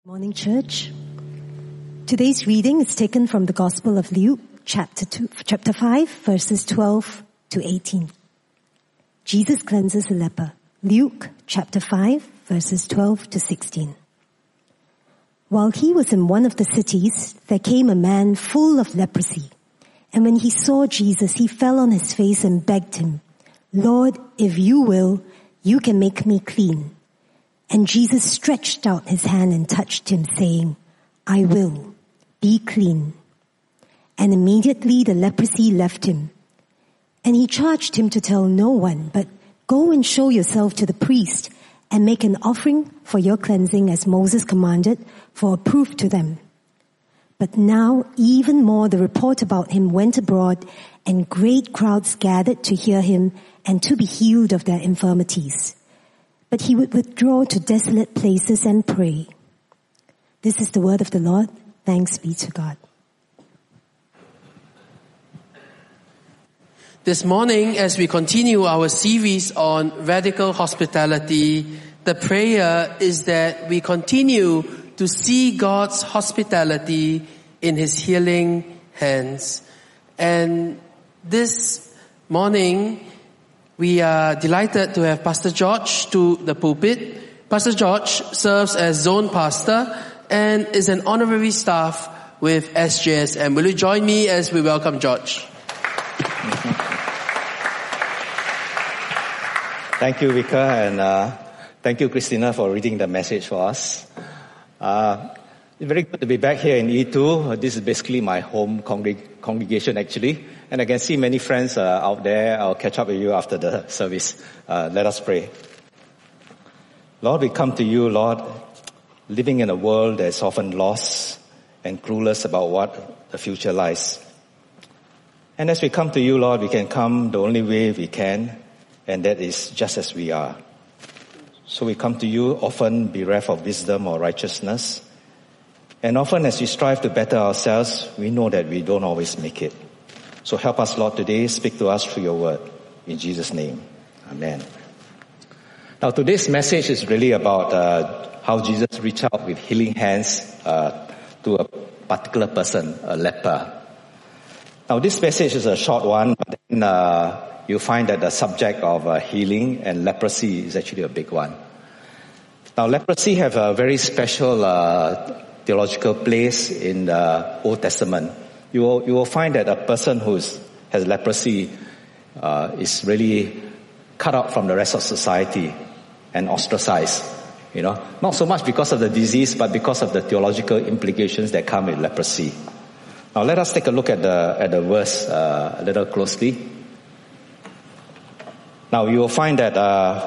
Morning, church. Today's reading is taken from the Gospel of Luke, chapter 5, verses 12 to 18. Jesus cleanses a leper. Luke, chapter 5, verses 12 to 16. While he was in one of the cities, there came a man full of leprosy. And when he saw Jesus, he fell on his face and begged him, "Lord, if you will, you can make me clean." And Jesus stretched out his hand and touched him, saying, "I will, be clean." And immediately the leprosy left him. And he charged him to tell no one, but go and show yourself to the priest and make an offering for your cleansing as Moses commanded, for a proof to them. But now even more the report about him went abroad, and great crowds gathered to hear him and to be healed of their infirmities. But he would withdraw to desolate places and pray. This is the word of the Lord. Thanks be to God. This morning, as we continue our series on radical hospitality, the prayer is that we continue to see God's hospitality in His healing hands. And this morning, we are delighted to have Pastor George to the pulpit. Pastor George serves as zone pastor and is an honorary staff with SJSM. Will you join me as we welcome George? Thank you, Vika, and thank you, Christina, for reading the message for us. It's very good to be back here in E2. This is basically my home congregation, actually. And I can see many friends out there. I'll catch up with you after the service. Let us pray. Lord, we come to you, Lord, living in a world that's often lost and clueless about what the future lies. And as we come to you, Lord, we can come the only way we can, and that is just as we are. So we come to you often bereft of wisdom or righteousness. And often as we strive to better ourselves, we know that we don't always make it. So help us, Lord, today. Speak to us through your word. In Jesus' name. Amen. Now today's message is really about how Jesus reached out with healing hands to a particular person, a leper. Now this message is a short one, but then you'll find that the subject of healing and leprosy is actually a big one. Now leprosy have a very special theological place in the Old Testament. You will find that a person who has leprosy is really cut out from the rest of society and ostracized. You know, not so much because of the disease, but because of the theological implications that come with leprosy. Now let us take a look at the verse a little closely. Now you will find that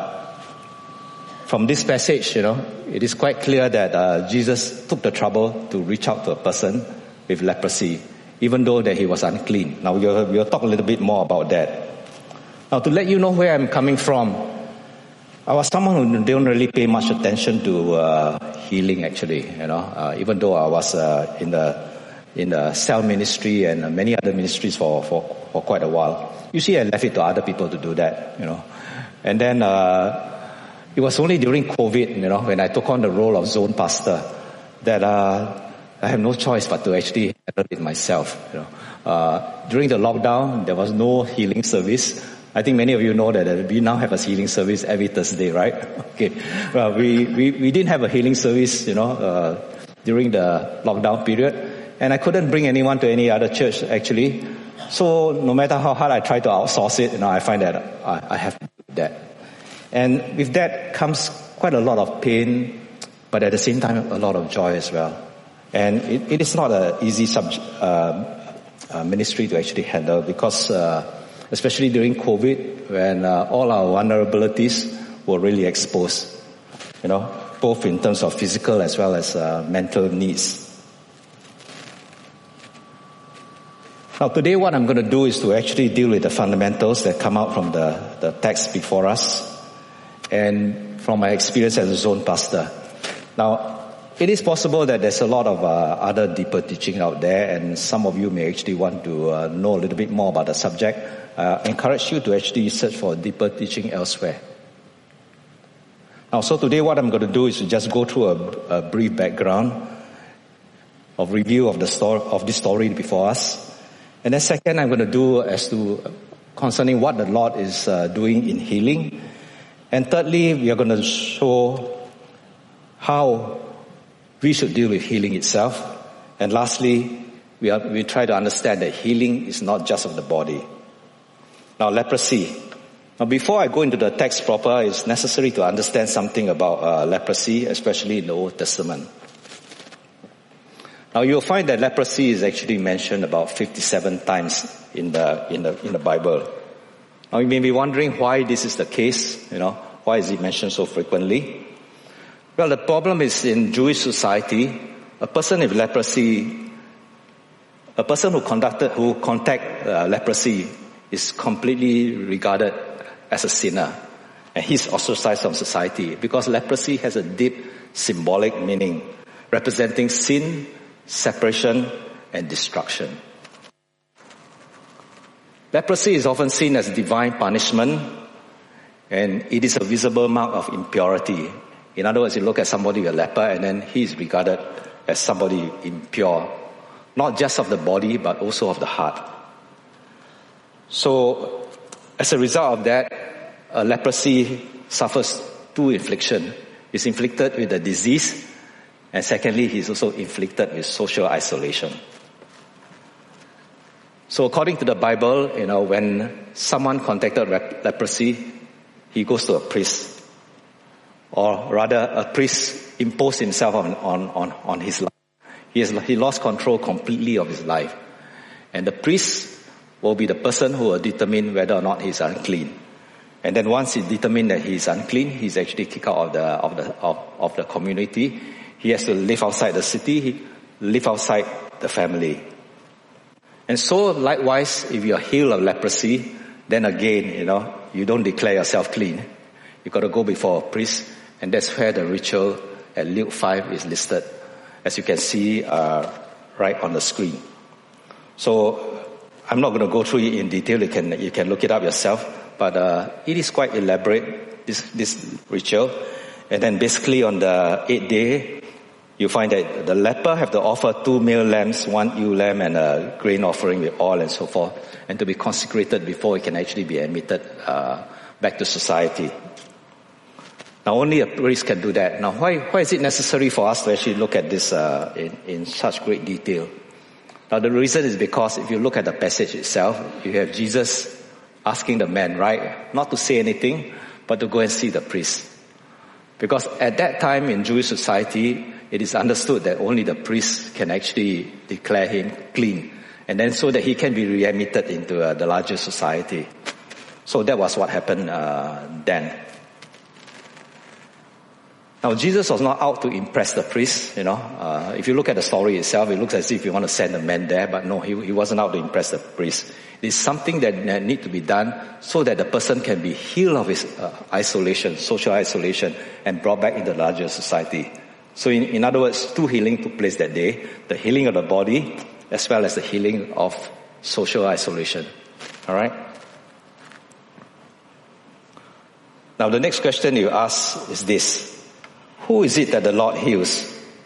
from this passage, it is quite clear that Jesus took the trouble to reach out to a person with leprosy, even though that he was unclean. Now we'll talk a little bit more about that. Now to let you know where I'm coming from, I was someone who didn't really pay much attention to healing actually, even though I was in the cell ministry and many other ministries for quite a while. Usually I left it to other people to do that, And then it was only during COVID, when I took on the role of zone pastor, that I have no choice but to actually handle it myself. During the lockdown, there was no healing service. I think many of you know that we now have a healing service every Thursday, right? Okay. Well, we didn't have a healing service, during the lockdown period, and I couldn't bring anyone to any other church actually. So no matter how hard I try to outsource it, I find that I have to do that. And with that comes quite a lot of pain, but at the same time a lot of joy as well. And it is not an easy ministry to actually handle because especially during COVID, when all our vulnerabilities were really exposed, both in terms of physical as well as mental needs. Now today what I'm going to do is to actually deal with the fundamentals that come out from the text before us and from my experience as a zone pastor. Now, it is possible that there's a lot of other deeper teaching out there, and some of you may actually want to know a little bit more about the subject. I encourage you to actually search for deeper teaching elsewhere. Now, so today what I'm going to do is to just go through a brief background of review of this story before us. And then second, I'm going to do as to concerning what the Lord is doing in healing. And thirdly, we are going to show how we should deal with healing itself. And lastly, we try to understand that healing is not just of the body. Now, leprosy. Now, before I go into the text proper, it's necessary to understand something about leprosy, especially in the Old Testament. Now, you'll find that leprosy is actually mentioned about 57 times in the Bible. Now, you may be wondering why this is the case. Why is it mentioned so frequently? Well, the problem is in Jewish society, a person with leprosy, a person who contact leprosy is completely regarded as a sinner, and he's ostracized from society because leprosy has a deep symbolic meaning, representing sin, separation, and destruction. Leprosy is often seen as divine punishment, and it is a visible mark of impurity. In other words, you look at somebody with a leper, and then he is regarded as somebody impure, not just of the body, but also of the heart. So, as a result of that, leprosy suffers two afflictions. He's inflicted with a disease, and secondly, he's also inflicted with social isolation. So according to the Bible, when someone contacted leprosy, he goes to a priest. Or rather, a priest imposed himself on his life. He lost control completely of his life. And the priest will be the person who will determine whether or not he's unclean. And then once he determines that he's unclean, he's actually kicked out of the community. He has to live outside the city, live outside the family. And so likewise, if you are healed of leprosy, then again, you don't declare yourself clean. You got to go before a priest, and that's where the ritual at Luke 5 is listed, as you can see right on the screen. So I'm not going to go through it in detail. You can look it up yourself, but it is quite elaborate, this ritual. And then basically on the 8th day, you find that the leper have to offer 2 male lambs, 1 ewe lamb, and a grain offering with oil and so forth, and to be consecrated before it can actually be admitted back to society. Now, only a priest can do that. Now, why is it necessary for us to actually look at this in such great detail? Now, the reason is because if you look at the passage itself, you have Jesus asking the man, right, not to say anything, but to go and see the priest. Because at that time in Jewish society, it is understood that only the priest can actually declare him clean, and then so that he can be readmitted into the larger society. So that was what happened then. Now, Jesus was not out to impress the priest, If you look at the story itself, it looks as if you want to send a man there, but no, he wasn't out to impress the priest. It is something that need to be done so that the person can be healed of his isolation, social isolation, and brought back into the larger society. So in other words, 2 healings took place that day. The healing of the body, as well as the healing of social isolation. Alright? Now the next question you ask is this. Who is it that the Lord heals?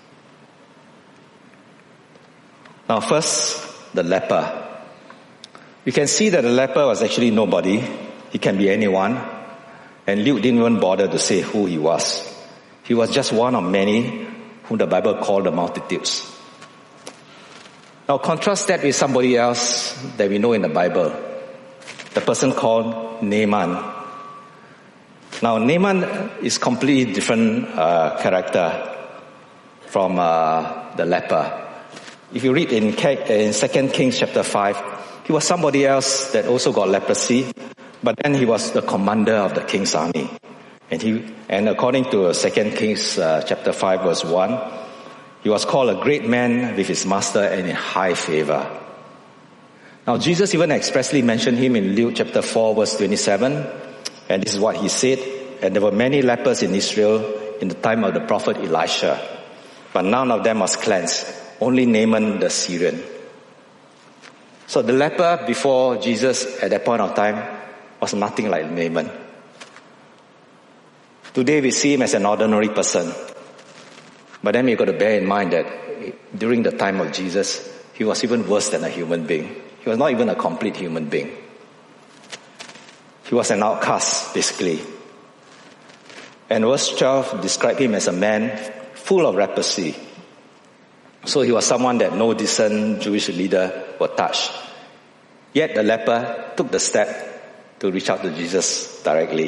Now first, the leper. You can see that the leper was actually nobody. He can be anyone. And Luke didn't even bother to say who he was. He was just one of many whom the Bible called the multitudes. Now contrast that with somebody else that we know in the Bible. The person called Naaman. Now Naaman is completely different character from the leper. If you read in 2 Kings chapter 5, he was somebody else that also got leprosy, but then he was the commander of the king's army. And according to 2 Kings chapter 5 verse 1, he was called a great man with his master and in high favor. Now Jesus even expressly mentioned him in Luke chapter 4 verse 27, and this is what he said, and there were many lepers in Israel in the time of the prophet Elisha, but none of them was cleansed, only Naaman the Syrian. So the leper before Jesus at that point of time was nothing like Naaman. Today we see him as an ordinary person. But then you've got to bear in mind that during the time of Jesus, he was even worse than a human being. He was not even a complete human being. He was an outcast, basically. And verse 12 described him as a man full of leprosy. So he was someone that no decent Jewish leader would touch. Yet the leper took the step to reach out to Jesus directly.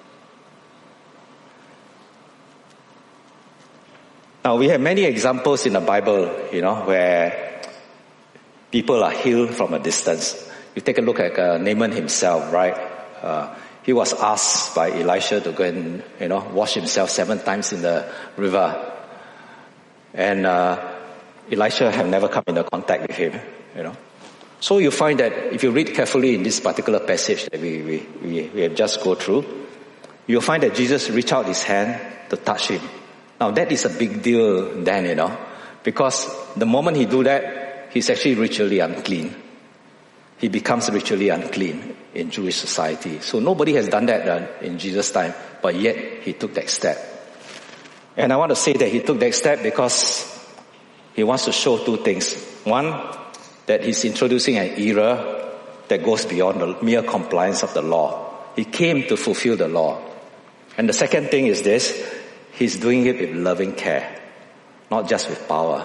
Now we have many examples in the Bible, where people are healed from a distance. You take a look at Naaman himself, right? He was asked by Elisha to go and, wash himself 7 times in the river. And Elisha have never come into contact with him, So you find that if you read carefully in this particular passage that we have just go through, you'll find that Jesus reached out his hand to touch him. Now that is a big deal then, because the moment he do that, he's actually ritually unclean. He becomes ritually unclean in Jewish society. So nobody has done that in Jesus' time, but yet he took that step. And I want to say that he took that step because he wants to show 2 things. One, that he's introducing an era that goes beyond the mere compliance of the law. He came to fulfill the law. And the second thing is this, he's doing it with loving care, not just with power.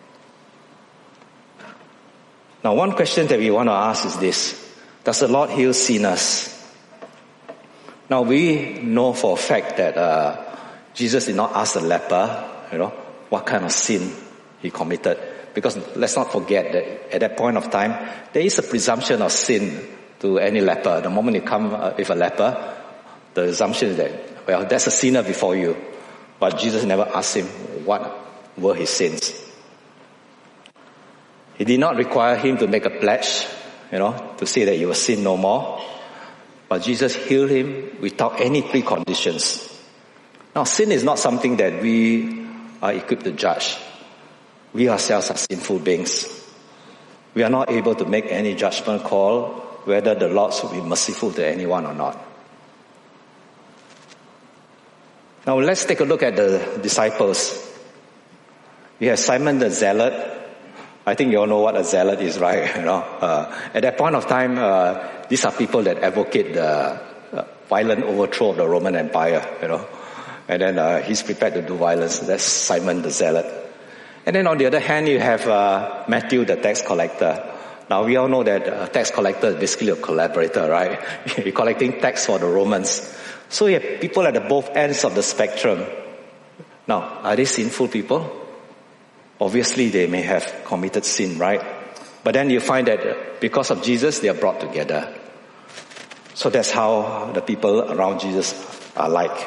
Now one question that we want to ask is this, does the Lord heal sinners? Now we know for a fact that Jesus did not ask the leper, what kind of sin he committed. Because let's not forget that at that point of time, there is a presumption of sin to any leper. The moment you come with a leper, the assumption is that, that's a sinner before you. But Jesus never asked him what were his sins. He did not require him to make a pledge, to say that he will sin no more. But Jesus healed him without any preconditions. Now sin is not something that we are equipped to judge. We ourselves are sinful beings. We are not able to make any judgment call whether the Lord should be merciful to anyone or not. Now let's take a look at the disciples. We have Simon the Zealot. I think you all know what a zealot is, right? At that point of time, these are people that advocate the violent overthrow of the Roman Empire, And then he's prepared to do violence. That's Simon the Zealot. And then on the other hand, you have Matthew the tax collector. Now we all know that a tax collector is basically a collaborator, right? You're collecting tax for the Romans. So you have people at the both ends of the spectrum. Now, are they sinful people? Obviously they may have committed sin, right? But then you find that because of Jesus, they are brought together. So that's how the people around Jesus are like.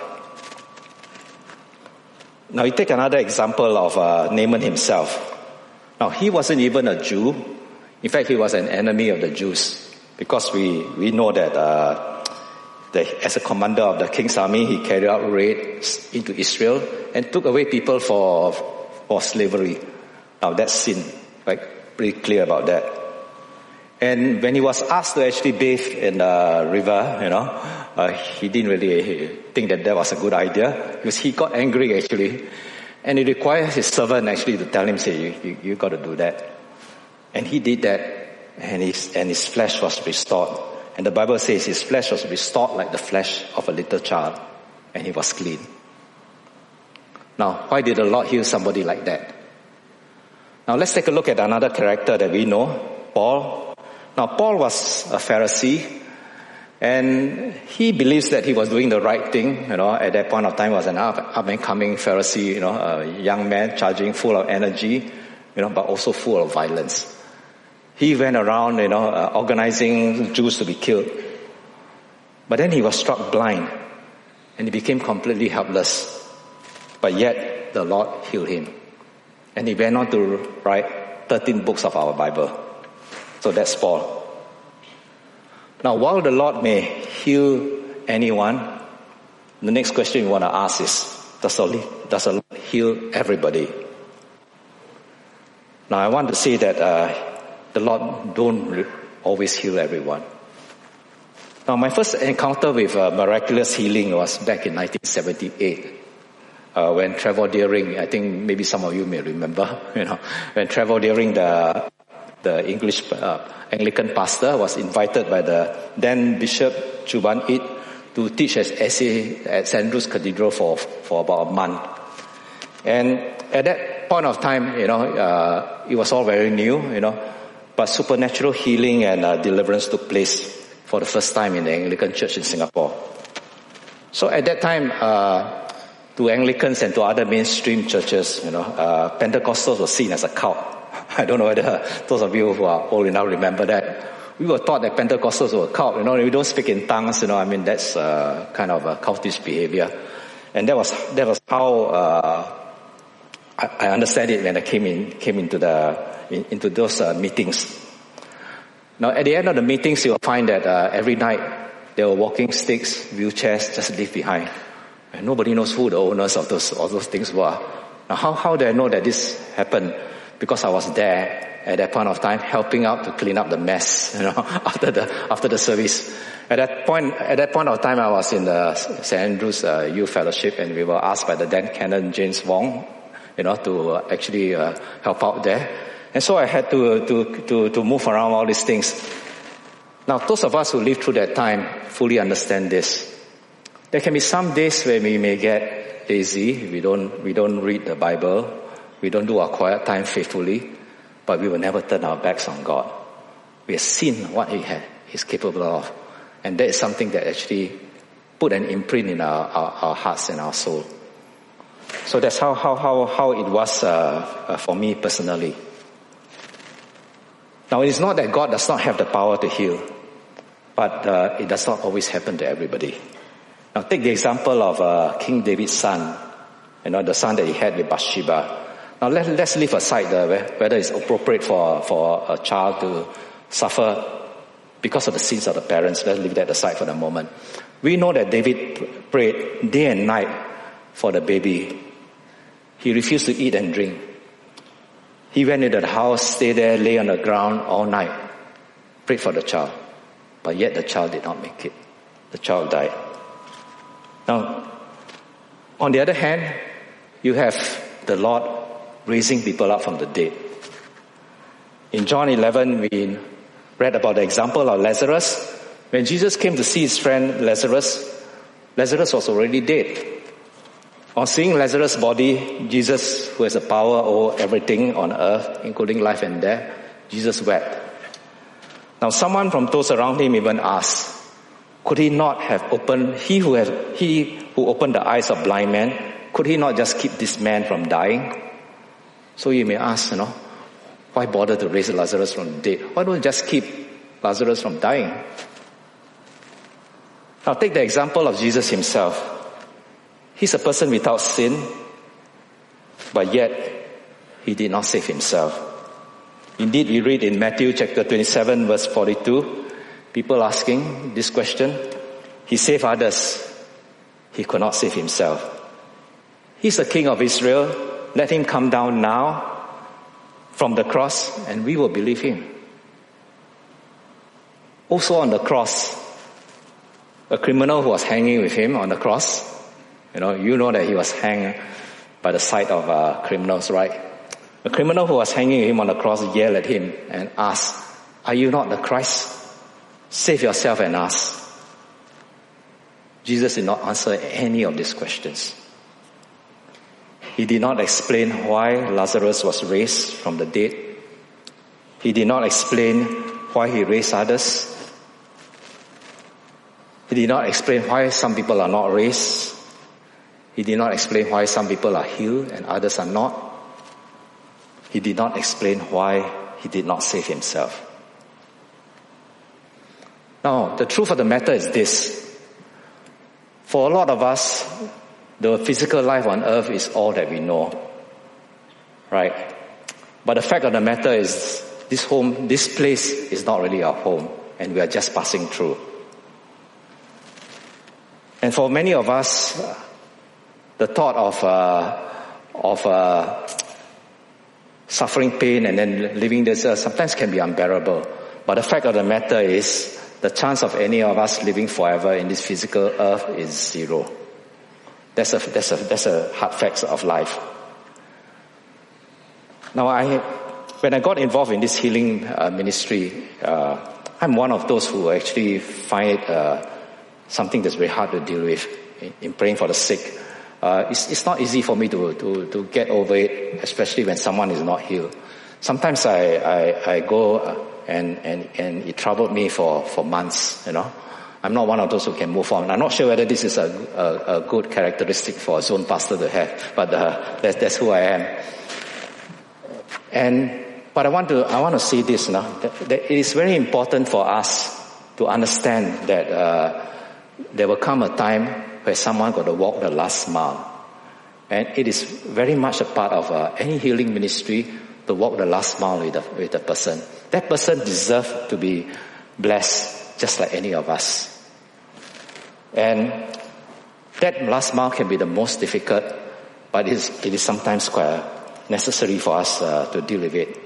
Now you take another example of Naaman himself. Now he wasn't even a Jew. In fact, he was an enemy of the Jews. Because we know that as a commander of the king's army, he carried out raids into Israel and took away people for slavery. Now that's sin, right? Pretty clear about that. And when he was asked to actually bathe in the river, he didn't really think that was a good idea because he got angry actually. And he required his servant actually to tell him, say, you got to do that. And he did that and his flesh was restored. And the Bible says his flesh was restored like the flesh of a little child. And he was clean. Now, why did the Lord heal somebody like that? Now let's take a look at another character that we know, Paul. Now Paul was a Pharisee and he believes that he was doing the right thing, at that point of time was an up and coming Pharisee, a young man charging full of energy, but also full of violence. He went around, organizing Jews to be killed. But then he was struck blind and he became completely helpless. But yet the Lord healed him. And he went on to write 13 books of our Bible. So that's Paul. Now, while the Lord may heal anyone, the next question you want to ask is, does the Lord heal everybody? Now, I want to say that the Lord don't always heal everyone. Now, my first encounter with miraculous healing was back in 1978. When Trevor Deering, I think maybe some of you may remember, when Trevor Deering, the English Anglican pastor, was invited by the then Bishop Chu Ban It to teach his essay at St. Andrew's Cathedral for about a month. And at that point of time, it was all very new, but supernatural healing and deliverance took place for the first time in the Anglican Church in Singapore. So at that time, to Anglicans and to other mainstream churches, Pentecostals were seen as a cult. I don't know whether those of you who are old enough remember that. We were taught that Pentecostals were a cult. We don't speak in tongues. That's kind of a cultish behavior. And that was how I understand it when I came into those meetings. Now, at the end of the meetings, you will find that every night there were walking sticks, wheelchairs just left behind, and nobody knows who the owners of those things were. Now, how do I know that this happened? Because I was there at that point of time, helping out to clean up the mess, after the service. At that point of time, I was in the St. Andrew's Youth Fellowship, and we were asked by the then Canon James Wong, to actually help out there. And so I had to move around all these things. Now, those of us who lived through that time fully understand this. There can be some days where we may get lazy. We don't read the Bible. We don't do our quiet time faithfully. But we will never turn our backs on God. We have seen what He's capable of. And that is something that actually put an imprint in our hearts and our soul. So that's how it was for me personally. Now, it is not that God does not have the power to heal, but it does not always happen to everybody. Now, take the example of King David's son, the son that he had with Bathsheba. Now, let's leave aside whether it's appropriate for a child to suffer because of the sins of the parents. Let's leave that aside for the moment. We know that David prayed day and night for the baby. He refused to eat and drink. He went into the house, stayed there, lay on the ground all night, prayed for the child. But yet the child did not make it. The child died. Now, on the other hand, you have the Lord raising people up from the dead. In John 11, we read about the example of Lazarus. When Jesus came to see his friend Lazarus was already dead. On seeing Lazarus' body, Jesus, who has the power over everything on earth, including life and death, Jesus wept. Now, someone from those around him even asked, could he not have opened, he who opened the eyes of blind men, could he not just keep this man from dying? So you may ask, why bother to raise Lazarus from the dead? Why don't you just keep Lazarus from dying? Now, take the example of Jesus himself. He's a person without sin, but yet he did not save himself. Indeed, we read in Matthew chapter 27, verse 42, people asking this question, he saved others, he could not save himself. He's the King of Israel, let him come down now from the cross and we will believe him. Also on the cross, a criminal who was hanging with him on the cross, you know that he was hanged by the side of criminals, right? The criminal who was hanging him on the cross yelled at him and asked, are you not the Christ? Save yourself and us. Jesus did not answer any of these questions. He did not explain why Lazarus was raised from the dead. He did not explain why he raised others. He did not explain why some people are not raised. He did not explain why some people are healed and others are not. He did not explain why he did not save himself. Now, the truth of the matter is this. For a lot of us, the physical life on earth is all that we know. Right? But the fact of the matter is, this place is not really our home, and we are just passing through. And for many of us, the thought of suffering pain and then living this sometimes can be unbearable. But the fact of the matter is, the chance of any of us living forever in this physical earth is zero. That's a hard fact of life. Now, when I got involved in this healing ministry, I'm one of those who actually find it something that's very hard to deal with in praying for the sick. It's not easy for me to get over it, especially when someone is not healed. Sometimes I go and it troubled me for months, I'm not one of those who can move on. I'm not sure whether this is a good characteristic for a zone pastor to have, but that's who I am. But I want to say this now, that it is very important for us to understand that there will come a time where someone got to walk the last mile. And it is very much a part of any healing ministry to walk the last mile with the person. That person deserves to be blessed just like any of us. And that last mile can be the most difficult, but it is sometimes quite necessary for us to deal with it.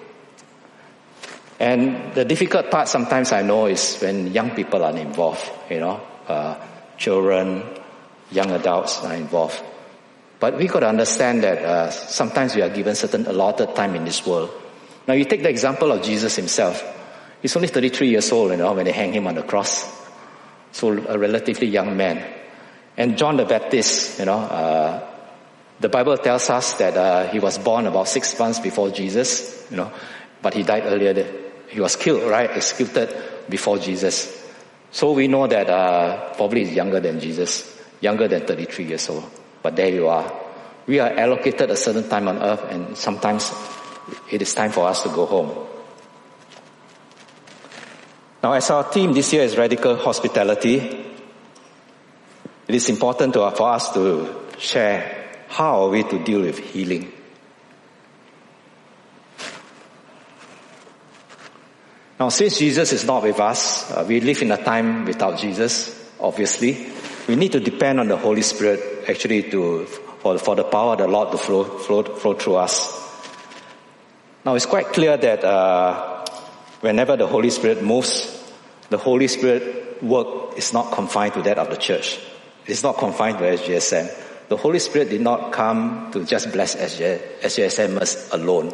And the difficult part sometimes I know is when young people are involved, children, young adults are involved. But we got to understand that sometimes we are given certain allotted time in this world. Now you take the example of Jesus himself. He's only 33 years old, when they hang him on the cross. So a relatively young man. And John the Baptist, the Bible tells us that he was born about 6 months before Jesus, but he died earlier. He was killed, executed before Jesus. So we know that probably he's younger than Jesus, younger than 33 years old. But there you are. We are allocated a certain time on earth, and sometimes it is time for us to go home. Now, as our theme this year is Radical Hospitality, it is important for us to share how are we to deal with healing. Now, since Jesus is not with us, we live in a time without Jesus, obviously. We need to depend on the Holy Spirit actually for the power of the Lord to flow through us. Now, it's quite clear that whenever the Holy Spirit moves, the Holy Spirit work is not confined to that of the church. It's not confined to SJSM. The Holy Spirit did not come to just bless SJSMers alone.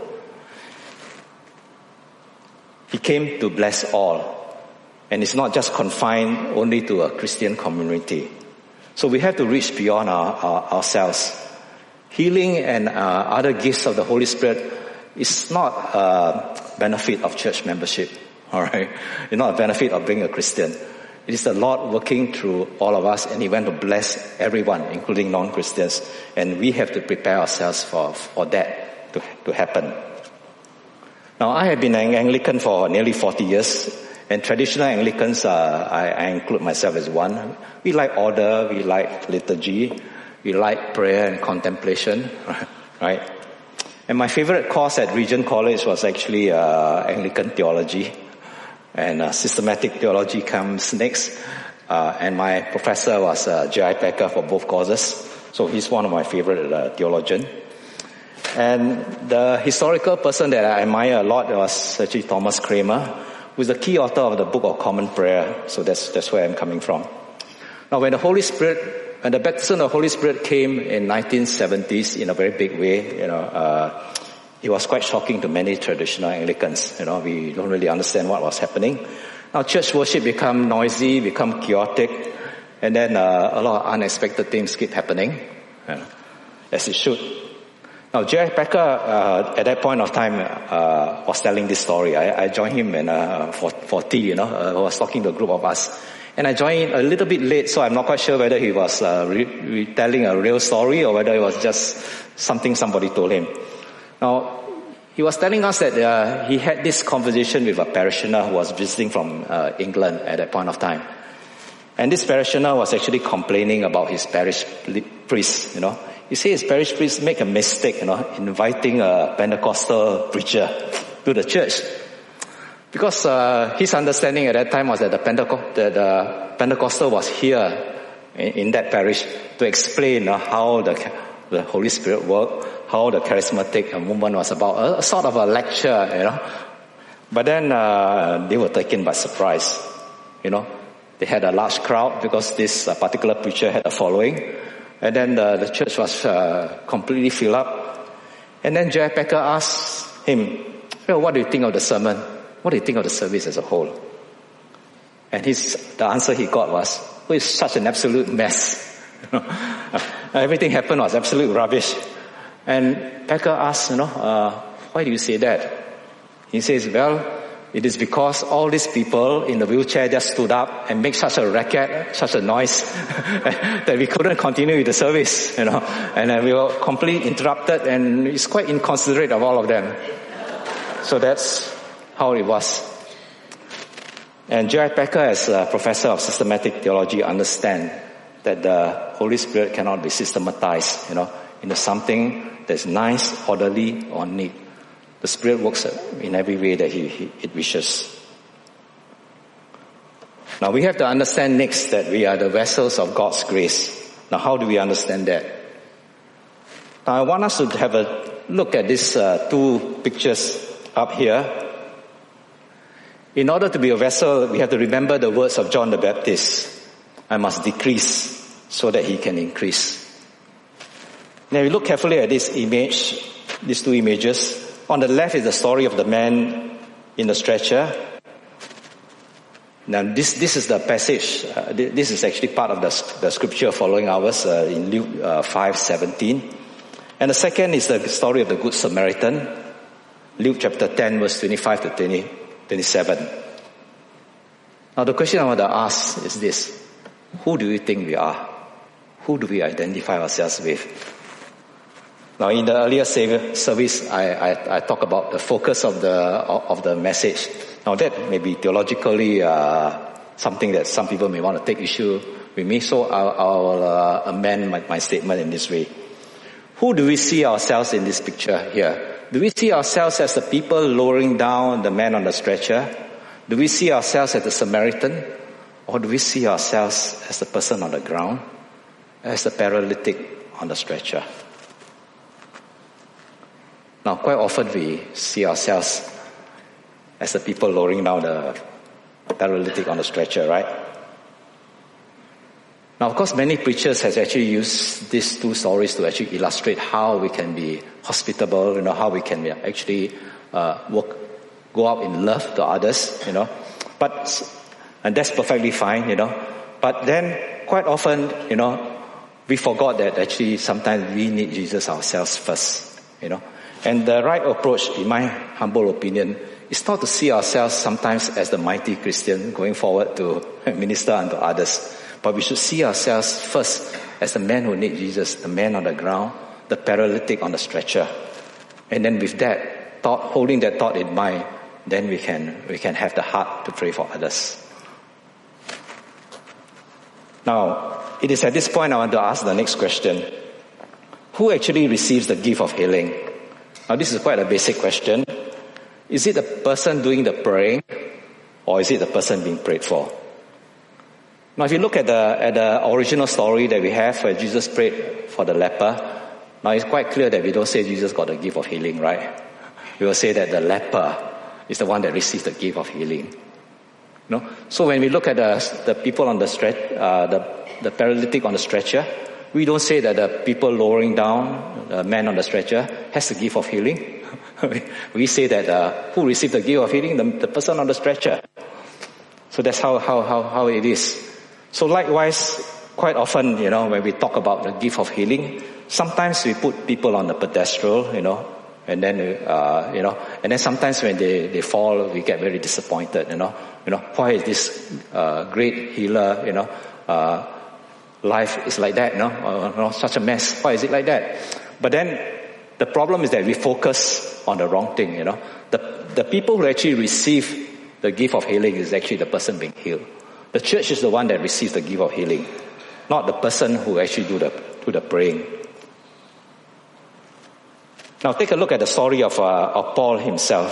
He came to bless all. And it's not just confined only to a Christian community. So we have to reach beyond ourselves. Healing and other gifts of the Holy Spirit is not a benefit of church membership. Alright? It's not a benefit of being a Christian. It is the Lord working through all of us, and He went to bless everyone, including non-Christians. And we have to prepare ourselves for that to happen. Now, I have been an Anglican for nearly 40 years, and traditional Anglicans, I include myself as one. We like order, we like liturgy, we like prayer and contemplation, right? And my favorite course at Regent College was actually Anglican theology, and systematic theology comes next. And my professor was J.I. Packer for both courses, so he's one of my favorite theologians. And the historical person that I admire a lot was actually Thomas Cranmer, who's the key author of the Book of Common Prayer. So that's where I'm coming from. Now, when the baptism of the Holy Spirit came in 1970s in a very big way, it was quite shocking to many traditional Anglicans. We don't really understand what was happening. Now, church worship become noisy, become chaotic, and then a lot of unexpected things keep happening, as it should. Now, J.I. Packer, at that point of time, was telling this story. I joined him for tea, was talking to a group of us. And I joined a little bit late, so I'm not quite sure whether he was retelling a real story or whether it was just something somebody told him. Now, he was telling us that he had this conversation with a parishioner who was visiting from England at that point of time. And this parishioner was actually complaining about his parish priest, You see, his parish priest make a mistake, inviting a Pentecostal preacher to the church. Because his understanding at that time was that the Pentecostal was here in that parish to explain how the Holy Spirit worked, how the charismatic movement was about, a sort of a lecture, But then they were taken by surprise. they had a large crowd because this particular preacher had a following. And then the church was completely filled up. And then J.I. Packer asked him, well, what do you think of the sermon? What do you think of the service as a whole? And the answer he got was, oh, it's such an absolute mess. Everything happened was absolute rubbish. And Packer asked, why do you say that? He says, well, it is because all these people in the wheelchair just stood up and made such a racket, such a noise, that we couldn't continue with the service, And then we were completely interrupted, and it's quite inconsiderate of all of them. So that's how it was. And J.I. Packer, as a professor of systematic theology, understands that the Holy Spirit cannot be systematized, into something that's nice, orderly, or neat. The Spirit works in every way that it wishes. Now we have to understand next that we are the vessels of God's grace. Now how do we understand that? Now I want us to have a look at these two pictures up here. In order to be a vessel, we have to remember the words of John the Baptist. I must decrease so that he can increase. Now we look carefully at this image, these two images. On the left is the story of the man in the stretcher. Now this is the passage. This is actually part of the scripture following ours in Luke 5:17. And the second is the story of the Good Samaritan. Luke chapter 10 verse 25 to 27. Now the question I want to ask is this. Who do you think we are? Who do we identify ourselves with? Now in the earlier service, I talk about the focus of the message. Now that may be theologically something that some people may want to take issue with me, so I'll amend my statement in this way. Who do we see ourselves in this picture here? Do we see ourselves as the people lowering down the man on the stretcher? Do we see ourselves as the Samaritan? Or do we see ourselves as the person on the ground? As the paralytic on the stretcher? Now, quite often we see ourselves as the people lowering down the paralytic on the stretcher, right? Now, of course, many preachers have actually used these two stories to actually illustrate how we can be hospitable, how we can actually go out in love to others, and that's perfectly fine, But then, quite often, we forgot that actually sometimes we need Jesus ourselves first, And the right approach, in my humble opinion, is not to see ourselves sometimes as the mighty Christian going forward to minister unto others. But we should see ourselves first as the man who needs Jesus, the man on the ground, the paralytic on the stretcher. And then with that thought, holding that thought in mind, then we can have the heart to pray for others. Now, it is at this point I want to ask the next question. Who actually receives the gift of healing? Now this is quite a basic question. Is it the person doing the praying, or is it the person being prayed for? Now if you look at the original story that we have where Jesus prayed for the leper, now it's quite clear that we don't say Jesus got the gift of healing, right? We will say that the leper is the one that receives the gift of healing. So when we look at the people on the the paralytic on the stretcher, we don't say that the people lowering down, the man on the stretcher, has the gift of healing. We say that who received the gift of healing? The person on the stretcher. So that's how it is. So likewise, quite often, when we talk about the gift of healing, sometimes we put people on the pedestal, and then, and then sometimes when they fall, we get very disappointed, why is this great healer, life is like that, such a mess. Why is it like that? But then the problem is that we focus on the wrong thing, The people who actually receive the gift of healing is actually the person being healed. The church is the one that receives the gift of healing, not the person who actually do the praying. Now take a look at the story of Paul himself.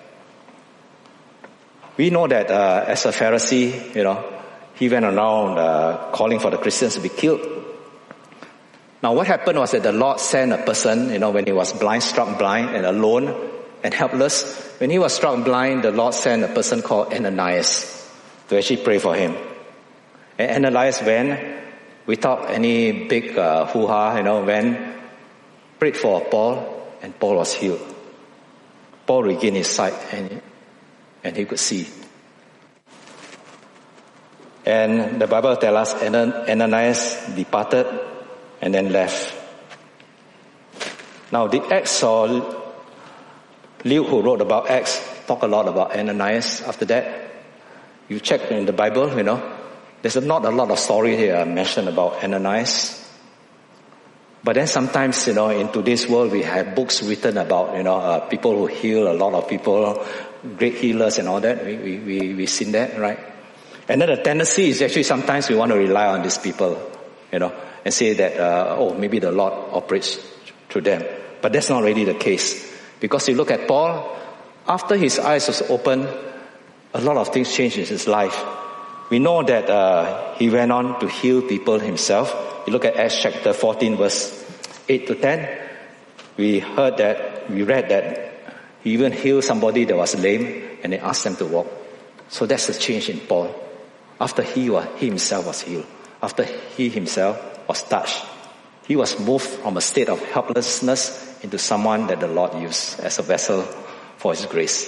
We know that as a Pharisee, he went around calling for the Christians to be killed. Now what happened was that the Lord sent a person, when he was struck blind and alone and helpless. When he was struck blind, the Lord sent a person called Ananias to actually pray for him. And Ananias went without any big hoo-ha, went, prayed for Paul, and Paul was healed. Paul regained his sight and he could see. And the Bible tells us Ananias departed and then left. Now the Acts or Luke, who wrote about Acts, talk a lot about Ananias after that. You check in the Bible, there's not a lot of story here mentioned about Ananias. But then sometimes, in today's world, we have books written about, people who heal a lot of people, great healers and all that. We've seen that, right? And then the tendency is actually sometimes we want to rely on these people, and say that, maybe the Lord operates through them. But that's not really the case. Because you look at Paul, after his eyes was opened, a lot of things changed in his life. We know that he went on to heal people himself. You look at Acts chapter 14 verse 8 to 10. We read that he even healed somebody that was lame and he asked them to walk. So that's the change in Paul. After he himself was healed. After he himself was touched. He was moved from a state of helplessness into someone that the Lord used as a vessel for His grace.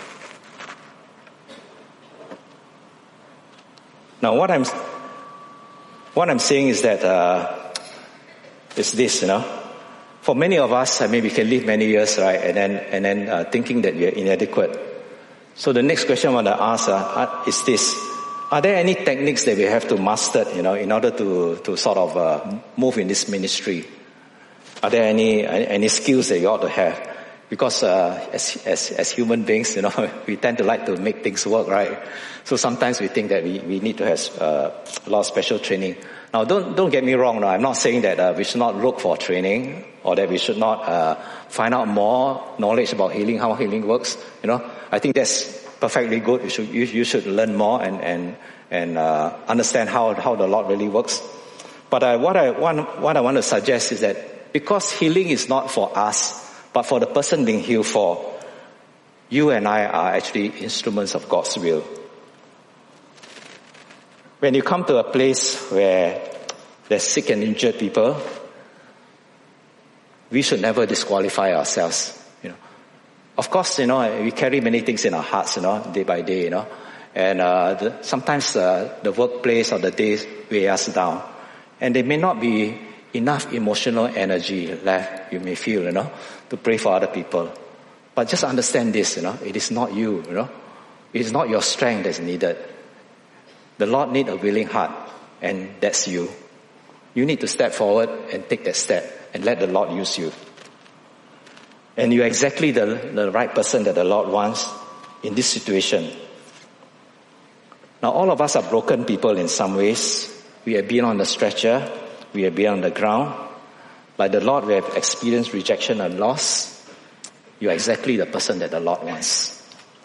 Now what I'm saying is that, is this, for many of us, maybe we can live many years, right, and then thinking that we are inadequate. So the next question I want to ask is this: are there any techniques that we have to master, in order to sort of move in this ministry? Are there any skills that you ought to have? Because as human beings, we tend to like to make things work, right? So sometimes we think that we need to have a lot of special training. Now, don't get me wrong. No, I'm not saying that we should not look for training or that we should not find out more knowledge about healing, how healing works. I think that's perfectly good. You should learn more and understand how the Lord really works. But what I want to suggest is that because healing is not for us, but for the person being healed for, you and I are actually instruments of God's will. When you come to a place where there's sick and injured people, we should never disqualify ourselves. Of course, we carry many things in our hearts, day by day, and sometimes the workplace or the days weigh us down, and there may not be enough emotional energy left, you may feel, to pray for other people. But just understand this, it is not you, it is not your strength that's needed. The Lord needs a willing heart, and that's you. You need to step forward and take that step and let the Lord use you. And you're exactly the right person that the Lord wants in this situation. Now all of us are broken people in some ways. We have been on the stretcher. We have been on the ground. Like the Lord, we have experienced rejection and loss. You are exactly the person that the Lord wants.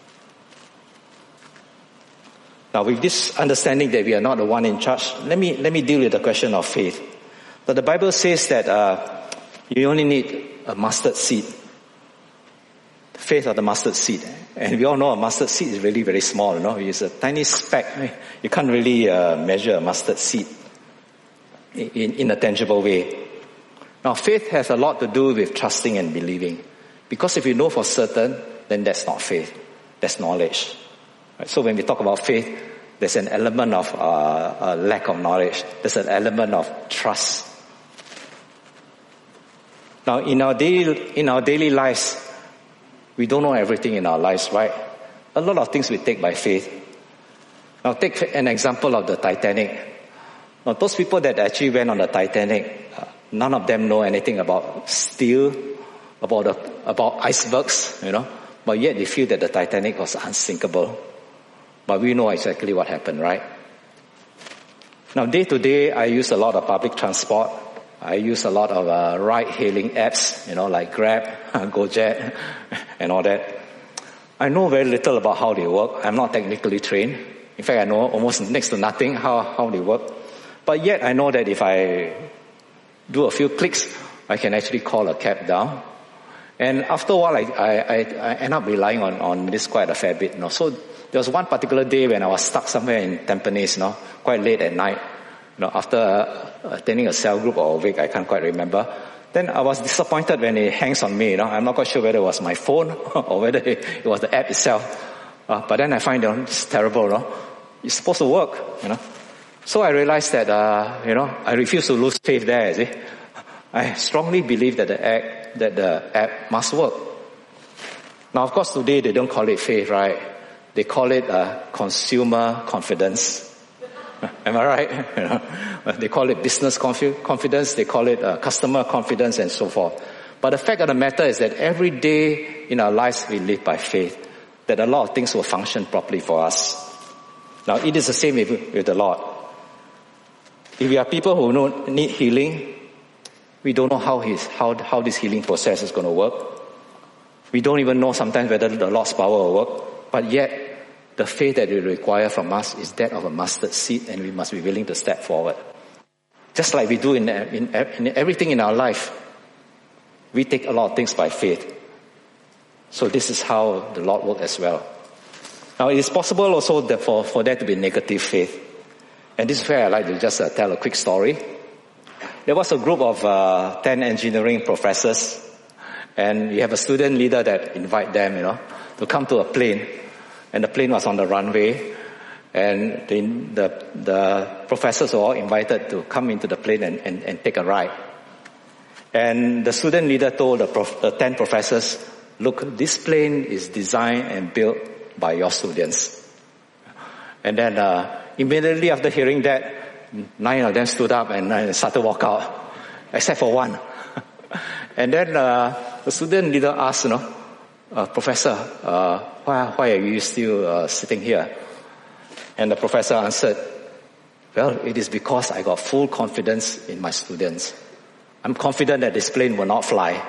Now with this understanding that we are not the one in charge, let me deal with the question of faith. But the Bible says that you only need a mustard seed. The faith of the mustard seed. And we all know a mustard seed is really very small, It's a tiny speck. You can't really measure a mustard seed in a tangible way. Now faith has a lot to do with trusting and believing. Because if you know for certain, then that's not faith. That's knowledge. Right? So when we talk about faith, there's an element of a lack of knowledge. There's an element of trust. Now in our daily lives, we don't know everything in our lives, right? A lot of things we take by faith. Now take an example of the Titanic. Now those people that actually went on the Titanic, none of them know anything about steel, about icebergs, but yet they feel that the Titanic was unsinkable. But we know exactly what happened, right? Now day to day, I use a lot of public transport. I use a lot of ride-hailing apps, like Grab, Gojek, and all that. I know very little about how they work. I'm not technically trained. In fact, I know almost next to nothing how they work. But yet I know that if I do a few clicks, I can actually call a cab down. And after a while, I end up relying on this quite a fair bit. So there was one particular day when I was stuck somewhere in Tampines, quite late at night, after attending a cell group or a week, I can't quite remember. Then I was disappointed when it hangs on me, I'm not quite sure whether it was my phone or whether it was the app itself. But then I find it's terrible, It's supposed to work, So I realized that, I refuse to lose faith there, see. I strongly believe that the app must work. Now, of course, today they don't call it faith, right? They call it consumer confidence. Am I right? They call it business confidence. They call it customer confidence and so forth. But the fact of the matter is that every day in our lives we live by faith, that a lot of things will function properly for us. Now, it is the same with the Lord. If we are people who need healing, we don't know how this healing process is going to work. We don't even know sometimes whether the Lord's power will work. But yet, the faith that it requires from us is that of a mustard seed, and we must be willing to step forward. Just like we do in everything in our life, we take a lot of things by faith. So this is how the Lord works as well. Now, it is possible also for there to be negative faith. And this is where I'd like to just tell a quick story. There was a group of 10 engineering professors, and you have a student leader that invite them, to come to a plane. And the plane was on the runway, and the professors were all invited to come into the plane and take a ride. And the student leader told the 10 professors, look, this plane is designed and built by your students. And then immediately after hearing that, 9 of them stood up and started to walk out, except for one. And then the student leader asked, Professor, why are you still sitting here? And the professor answered, well, it is because I got full confidence in my students. I'm confident that this plane will not fly.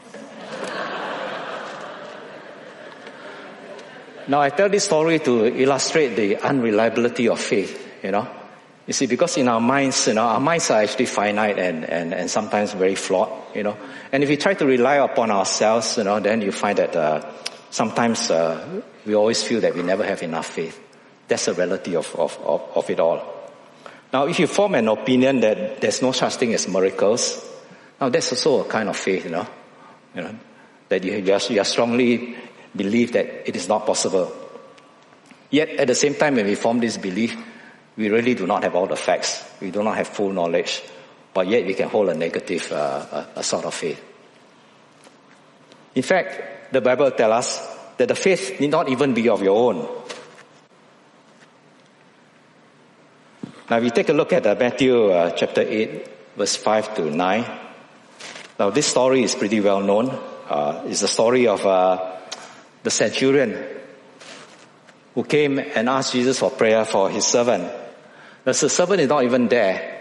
Now, I tell this story to illustrate the unreliability of faith, You see, because in our minds, our minds are actually finite and sometimes very flawed, And if we try to rely upon ourselves, then you find that sometimes we always feel that we never have enough faith. That's the reality of it all. Now, if you form an opinion that there's no such thing as miracles, now that's also a kind of faith, that you strongly believe that it is not possible. Yet, at the same time, when we form this belief, we really do not have all the facts. We do not have full knowledge. But yet we can hold a negative a sort of faith. In fact, the Bible tells us that the faith need not even be of your own. Now, if you take a look at Matthew chapter 8, verse 5 to 9. Now, this story is pretty well known. It's the story of the centurion who came and asked Jesus for prayer for his servant. The servant is not even there.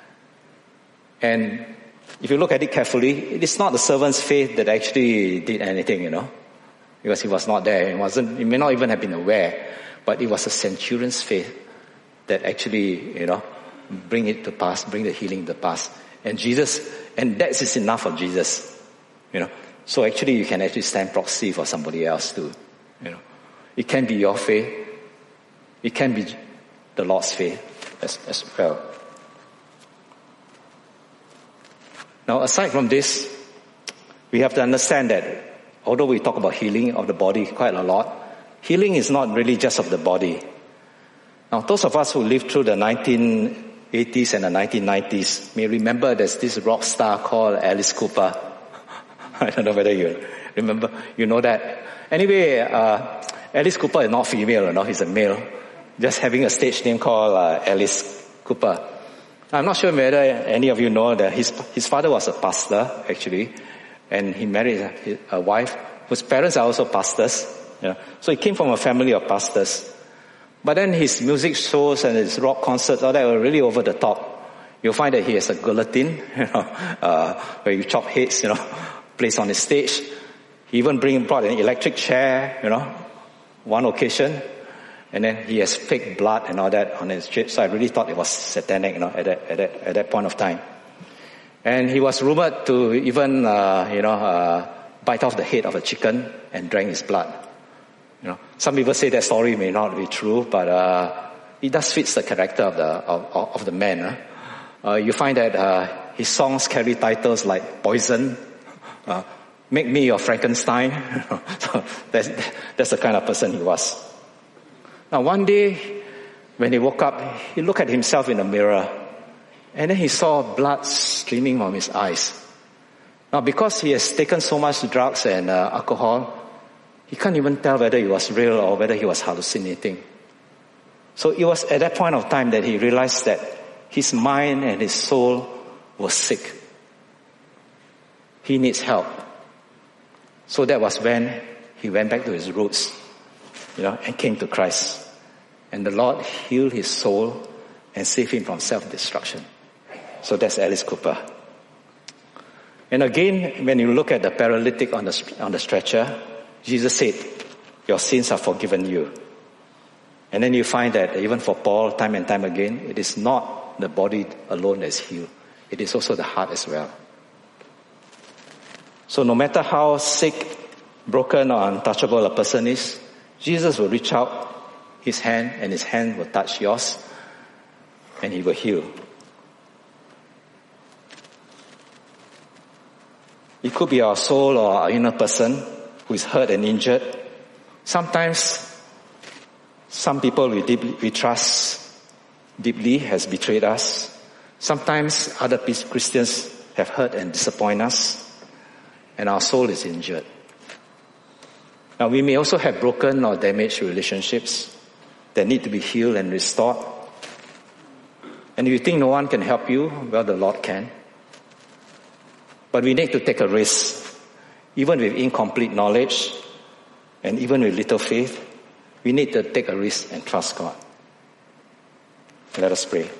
And if you look at it carefully, it is not the servant's faith that actually did anything, because he was not there. He may not even have been aware, but it was a centurion's faith that actually, bring the healing to pass. And that is enough for Jesus, So actually you can actually stand proxy for somebody else too, It can be your faith. It can be the Lord's faith as well. Now, aside from this, we have to understand that although we talk about healing of the body quite a lot, healing is not really just of the body. Now, those of us who lived through the 1980s and the 1990s may remember there's this rock star called Alice Cooper. I don't know whether you remember, you know that. Anyway, Alice Cooper is not female, he's a male. Just having a stage name called Alice Cooper. I'm not sure whether any of you know that his father was a pastor, actually, and he married a wife whose parents are also pastors. So he came from a family of pastors. But then his music shows and his rock concerts, all that were really over the top. You'll find that he has a guillotine, where you chop heads, placed on his stage. He even brought an electric chair, one occasion. And then he has fake blood and all that on his chest. So I really thought it was satanic, at that point of time. And he was rumored to even, bite off the head of a chicken and drank his blood. Some people say that story may not be true, but it does fit the character of the man. You find that his songs carry titles like Poison, Make Me Your Frankenstein. So that's the kind of person he was. Now one day, when he woke up, he looked at himself in the mirror, and then he saw blood streaming from his eyes. Now because he has taken so much drugs and alcohol, he can't even tell whether it was real or whether he was hallucinating. So it was at that point of time that he realized that his mind and his soul were sick. He needs help. So that was when he went back to his roots, and came to Christ. And the Lord healed his soul and saved him from self-destruction. So that's Alice Cooper. And again, when you look at the paralytic on the stretcher, Jesus said, your sins are forgiven you. And then you find that even for Paul, time and time again, it is not the body alone that is healed. It is also the heart as well. So no matter how sick, broken or untouchable a person is, Jesus will reach out his hand and his hand will touch yours and he will heal. It could be our soul or our inner person who is hurt and injured. Sometimes some people we trust deeply has betrayed us. Sometimes other Christians have hurt and disappointed us, and our soul is injured. Now we may also have broken or damaged relationships that need to be healed and restored. And if you think no one can help you, well, the Lord can. But we need to take a risk. Even with incomplete knowledge and even with little faith, we need to take a risk and trust God. Let us pray.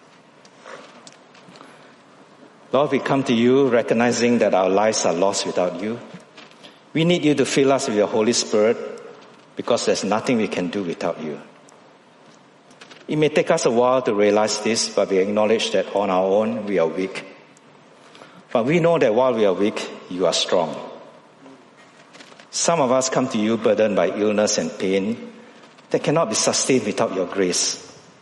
Lord, we come to you recognizing that our lives are lost without you. We need you to fill us with your Holy Spirit because there's nothing we can do without you. It may take us a while to realize this, but we acknowledge that on our own we are weak. But we know that while we are weak, you are strong. Some of us come to you burdened by illness and pain that cannot be sustained without your grace.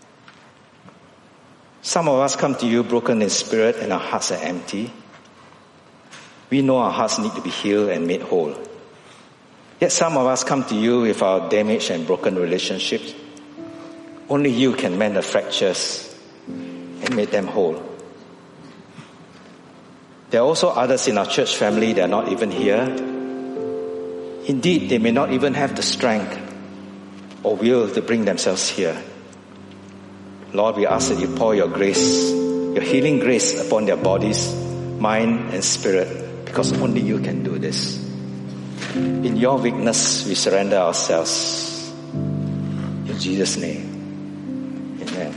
Some of us come to you broken in spirit and our hearts are empty. We know our hearts need to be healed and made whole. Yet some of us come to you with our damaged and broken relationships. Only you can mend the fractures and make them whole. There are also others in our church family that are not even here. Indeed, they may not even have the strength or will to bring themselves here. Lord, we ask that you pour your grace, your healing grace upon their bodies, mind and spirit, because only you can do this. In your weakness, we surrender ourselves. In Jesus' name. Amen.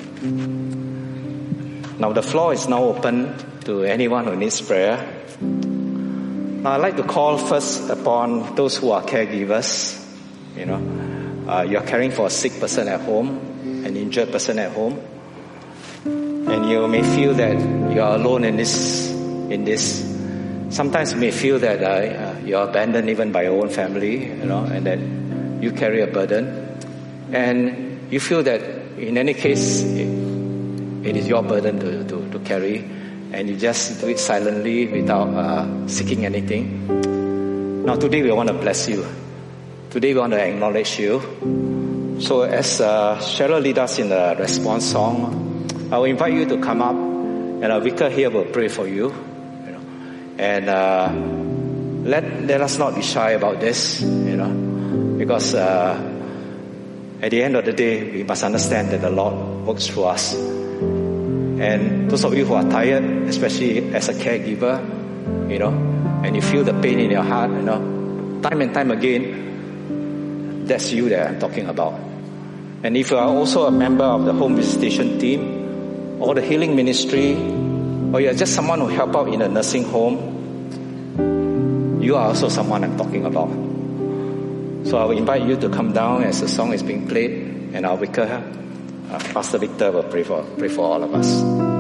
Now the floor is now open to anyone who needs prayer. Now I'd like to call first upon those who are caregivers. You are caring for a sick person at home, an injured person at home, and you may feel that you are alone in this. Sometimes you may feel that you are abandoned even by your own family, and that you carry a burden, and you feel that in any case it is your burden to carry, and you just do it silently without seeking anything. Now today we want to bless you. Today we want to acknowledge you. So as Cheryl leads us in the response song, I will invite you to come up, and our vicar here will pray for you. And let us not be shy about this, because at the end of the day, we must understand that the Lord works through us. And those of you who are tired, especially as a caregiver, and you feel the pain in your heart, time and time again, that's you that I'm talking about. And if you are also a member of the home visitation team, or the healing ministry, or you're just someone who help out in a nursing home, you are also someone I'm talking about. So I will invite you to come down as the song is being played, and our vicar, Pastor Victor, will pray for all of us.